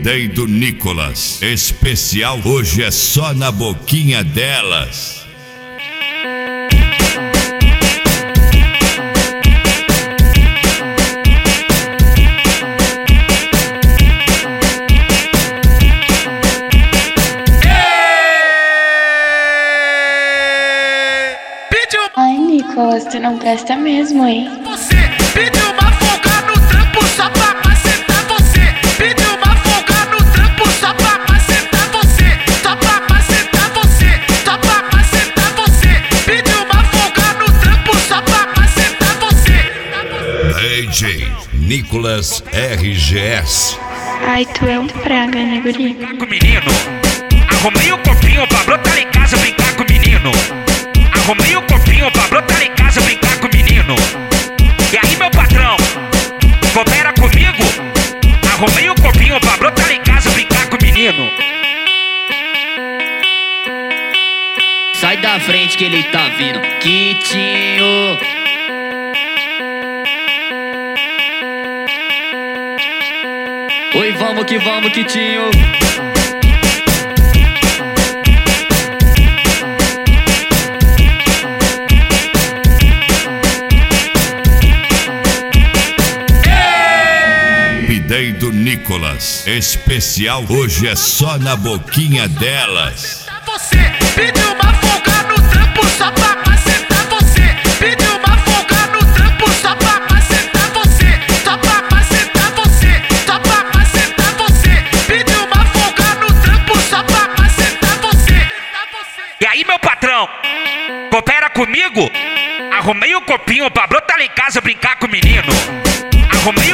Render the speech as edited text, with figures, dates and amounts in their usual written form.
Pidei do Nicolas. Especial hoje é só na boquinha delas. Ai, Nicolas, tu não presta mesmo, hein? Você pediu uma folga no trampo só pra macetar você. Pediu uma folga no trampo só pra macetar você. Só pra macetar você. Só pra macetar você. Pediu uma folga no trampo só pra macetar você. DJ Nicolas RGS. Ai, tu é um praga, né, guri? Com o menino, arrumei o copinho pra brotar em casa brincar com o menino. Arrumei o copinho pra brotar em casa brincar com o menino. E aí, meu patrão, coopera comigo? Arrumei o copinho pra brotar em casa brincar com o menino. Sai da frente que ele tá vindo, Quitinho. Oi, vamos que vamos, Quitinho. Pidei do Nicolas. Especial hoje é só na boquinha delas. Você pediu uma folga no trampo só pra macetar você. Pediu uma folga no trampo só pra macetar você. Só pra macetar você. Só pra macetar você. Pediu uma folga no trampo só pra macetar você. E aí, meu patrão, coopera comigo? Arrumei o copinho pra brotar em casa brincar com o menino. Arrumei